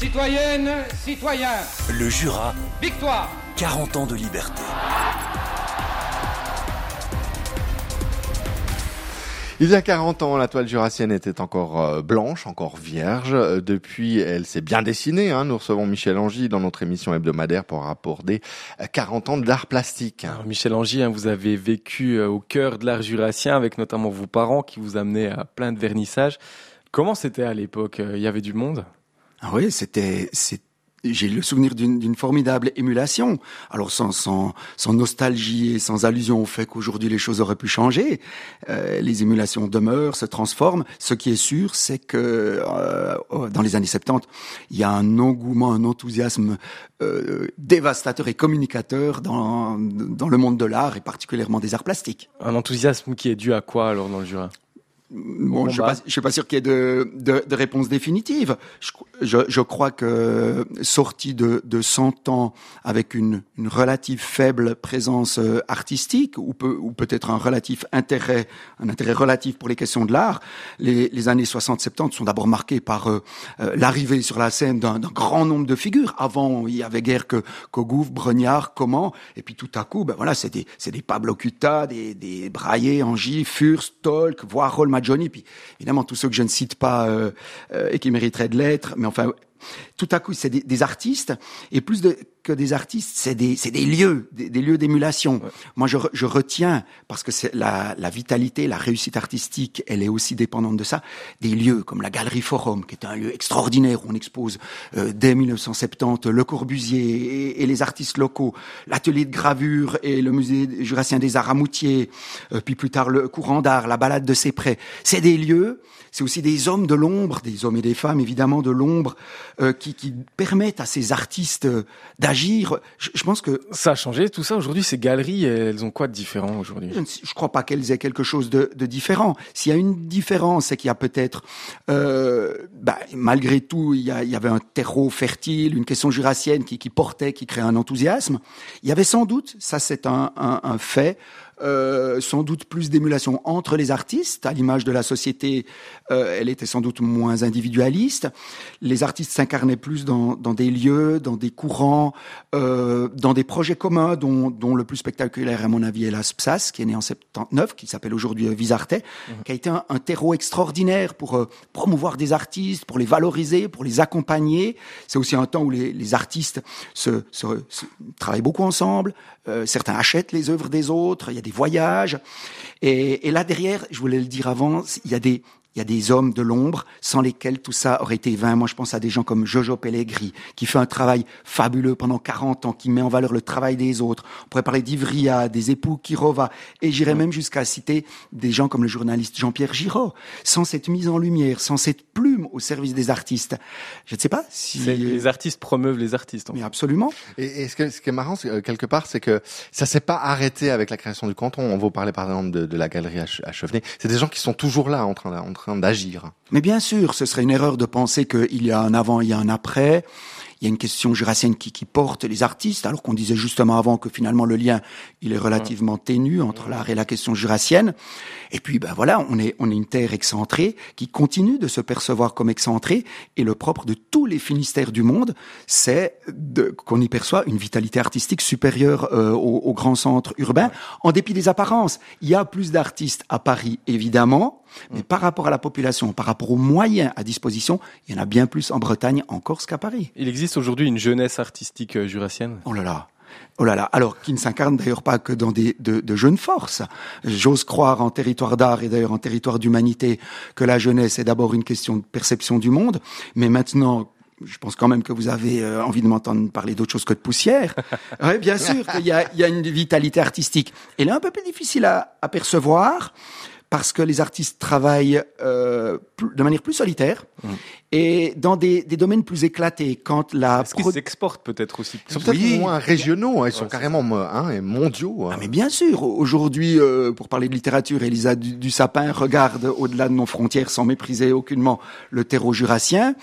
Citoyennes, citoyens, Le Jura, victoire! 40 ans de liberté. Il y a 40 ans, la toile jurassienne était encore blanche, encore vierge. Depuis, elle s'est bien dessinée. Nous recevons Michel Angy dans notre émission hebdomadaire pour aborder 40 ans d'art plastique. Alors Michel Angy, vous avez vécu au cœur de l'art jurassien avec notamment vos parents qui vous amenaient à plein de vernissages. Comment c'était à l'époque ? Il y avait du monde ? Ah oui, j'ai le souvenir d'une formidable émulation. Alors sans nostalgie et sans allusion au fait qu'aujourd'hui les choses auraient pu changer, les émulations demeurent, se transforment. Ce qui est sûr, c'est que dans les années 70, il y a un engouement, un enthousiasme dévastateur et communicateur dans le monde de l'art et particulièrement des arts plastiques. Un enthousiasme qui est dû à quoi alors dans le Jura ? Bon, je suis pas sûr qu'il y ait de réponse définitive. Je crois que sorti de 100 ans avec une relative faible présence artistique ou peut-être un intérêt relatif pour les questions de l'art, les années 60-70 sont d'abord marquées par l'arrivée sur la scène d'un grand nombre de figures. Avant, il y avait guère que Gouve, Breniart, Comment, et puis tout à coup, c'est des Pablo Cutta, des Braillet, Angy, Fürst, Tolk, voire Rolma Johnny, puis évidemment tous ceux que je ne cite pas et qui mériteraient de l'être, mais enfin tout à coup c'est des artistes, et plus que des artistes, c'est des lieux, des lieux d'émulation. Ouais. Moi je retiens, parce que c'est la vitalité, la réussite artistique, elle est aussi dépendante de ça, des lieux comme la Galerie Forum, qui est un lieu extraordinaire où on expose dès 1970 Le Corbusier et les artistes locaux, l'atelier de gravure et le musée jurassien des Arts à Moutier, puis plus tard le courant d'art, la balade de Sépré. C'est des lieux, c'est aussi des hommes de l'ombre, des hommes et des femmes évidemment de l'ombre, qui permettent à ces artistes d'agir. Je pense que ça a changé tout ça aujourd'hui. Ces galeries, elles ont quoi de différent aujourd'hui ? Je crois pas qu'elles aient quelque chose de différent. S'il y a une différence, c'est qu'il y a peut-être, malgré tout, il y avait un terreau fertile, une question jurassienne qui portait, qui créait un enthousiasme. Il y avait sans doute, ça c'est un fait, sans doute plus d'émulation entre les artistes, à l'image de la société, elle était sans doute moins individualiste. Les artistes s'incarnaient plus dans des lieux, dans des courants, dans des projets communs, dont le plus spectaculaire, à mon avis, est la SPSAS, qui est né en 79, qui s'appelle aujourd'hui Visarte, qui a été un terreau extraordinaire pour promouvoir des artistes, pour les valoriser, pour les accompagner. C'est aussi un temps où les artistes se travaillent beaucoup ensemble, certains achètent les œuvres des autres, il y a des voyages, et là derrière, je voulais le dire avant, il y a des hommes de l'ombre sans lesquels tout ça aurait été vain. Moi, je pense à des gens comme Jojo Pellegrini, qui fait un travail fabuleux pendant 40 ans, qui met en valeur le travail des autres. On pourrait parler d'Ivria, des époux Kirova, et j'irais même jusqu'à citer des gens comme le journaliste Jean-Pierre Giraud. Sans cette mise en lumière, sans cette plume au service des artistes, je ne sais pas si... Les artistes promeuvent les artistes. Mais absolument. Et ce qui est marrant, quelque part, c'est que ça s'est pas arrêté avec la création du canton. On va vous parler par exemple de la galerie à Chevenay. C'est des gens qui sont toujours là, en train d'agir. Mais bien sûr, ce serait une erreur de penser qu'il y a un avant, il y a un après. Il y a une question jurassienne qui porte les artistes, alors qu'on disait justement avant que finalement le lien, il est relativement ténu entre l'art et la question jurassienne. Et puis, on est une terre excentrée qui continue de se percevoir comme excentrée. Et le propre de tous les Finistères du monde, c'est qu'on y perçoit une vitalité artistique supérieure aux grands centres urbains, en dépit des apparences. Il y a plus d'artistes à Paris, évidemment, mais par rapport à la population, par rapport aux moyens à disposition, il y en a bien plus en Bretagne, en Corse qu'à Paris. Il existe aujourd'hui une jeunesse artistique jurassienne ? Oh là là, alors qui ne s'incarne d'ailleurs pas que dans de jeunes forces. J'ose croire en territoire d'art et d'ailleurs en territoire d'humanité que la jeunesse est d'abord une question de perception du monde, mais maintenant... Je pense quand même que vous avez envie de m'entendre parler d'autre chose que de poussière. Oui, bien sûr qu'il y a une vitalité artistique. Elle est un peu plus difficile à percevoir parce que les artistes travaillent de manière plus solitaire et dans des domaines plus éclatés. Est-ce qu'ils s'exportent peut-être aussi plus ? Ils sont peut-être moins régionaux, ils sont carrément mondiaux. Ah, mais bien sûr, aujourd'hui, pour parler de littérature, Elisa Dussapin regarde au-delà de nos frontières sans mépriser aucunement le terreau jurassien.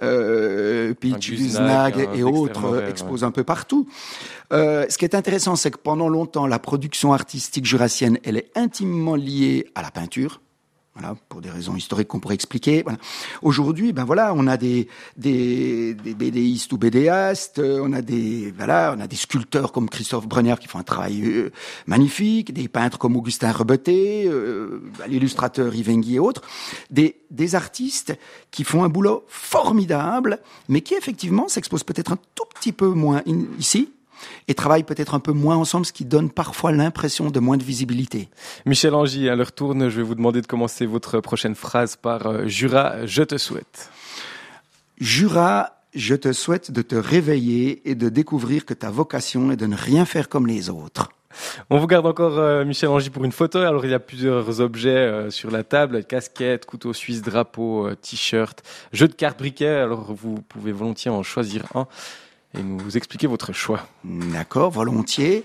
Pitch, Guznag et autres exposent un peu partout. Ce qui est intéressant, c'est que pendant longtemps, la production artistique jurassienne, elle est intimement liée à la peinture. Voilà, pour des raisons historiques qu'on pourrait expliquer. Voilà. Aujourd'hui, on a des BDistes ou BDastes, on a des sculpteurs comme Christophe Brunner qui font un travail magnifique, des peintres comme Augustin Rebeté, l'illustrateur Yves Enguy et autres, des artistes qui font un boulot formidable, mais qui effectivement s'exposent peut-être un tout petit peu moins ici, et travaillent peut-être un peu moins ensemble, ce qui donne parfois l'impression de moins de visibilité. Michel Angy, à l'heure tourne, je vais vous demander de commencer votre prochaine phrase par Jura, je te souhaite. Jura, je te souhaite de te réveiller et de découvrir que ta vocation est de ne rien faire comme les autres. On vous garde encore Michel Angy pour une photo. Alors il y a plusieurs objets sur la table, casquette, couteau suisse, drapeau, t-shirt, jeu de cartes briquet. Alors vous pouvez volontiers en choisir un et nous expliquer votre choix. D'accord, volontiers.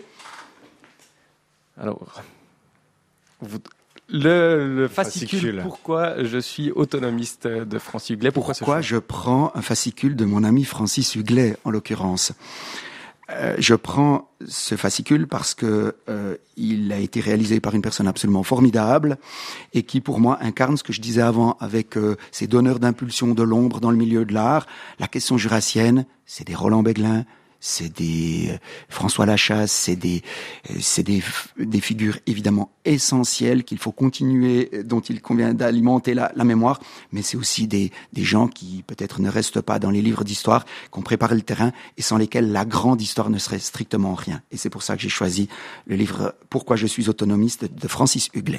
Alors, le fascicule, pourquoi je suis autonomiste de Francis Huguelet? Pourquoi je prends un fascicule de mon ami Francis Huguelet, en l'occurrence? Je prends ce fascicule parce que il a été réalisé par une personne absolument formidable et qui, pour moi, incarne ce que je disais avant avec ces donneurs d'impulsion de l'ombre dans le milieu de l'art. La question jurassienne, c'est des Roland Béglin, c'est des François Lachasse, c'est des figures évidemment essentielles qu'il faut continuer, dont il convient d'alimenter la mémoire, mais c'est aussi des gens qui peut-être ne restent pas dans les livres d'histoire, qui ont préparé le terrain et sans lesquels la grande histoire ne serait strictement rien. Et c'est pour ça que j'ai choisi le livre Pourquoi je suis autonomiste de Francis Huguelet.